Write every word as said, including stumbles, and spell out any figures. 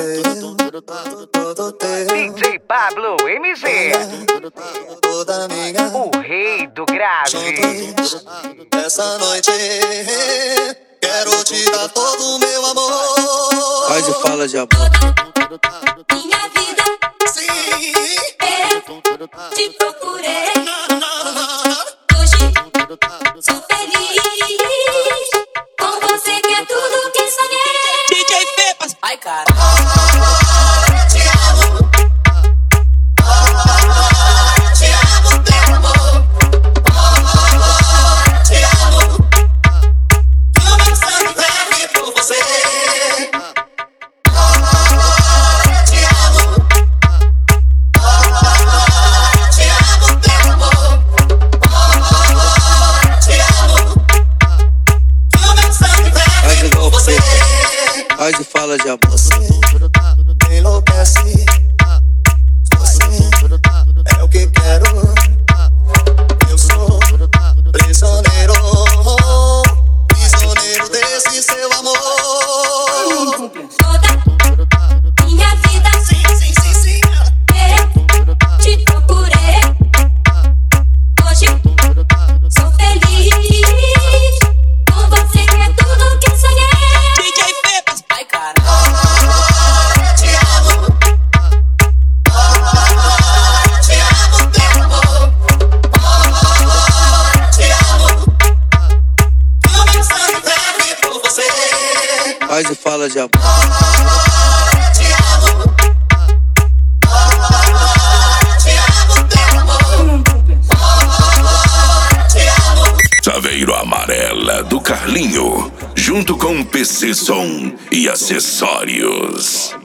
D J Pablo M Z, o rei do grave. Essa noite quero te dar todo o meu amor. Faz e fala de amor. Minha vida, Sim, eu te procurei. Hoje sou feliz. Com você que é tudo que sonhei. D J Pepas. Ai, cara. te amo. Te amo, meu amor. Te amo. O meu sangue ferve por você. Te amo. Te amo, meu amor. Te amo. O meu sangue ferve por você. Faz e fala de amor. Você me enlouquece. Você é o que quero. Eu sou prisioneiro, prisioneiro desse seu amor. Toda minha vida, Sim, sim, sim, sim. eu te procurei. Hoje sou feliz. Com você que é tudo que sonhei. D J Pepas. Ai, cara. Te amo. Te amo, meu amor. Te amo. O meu sangue ferve por você. Faz e fala de amor. Te amo. Te amo, meu amor. Te amo. Chaveiro Amarela do Carlinho, junto com P C Som e acessórios.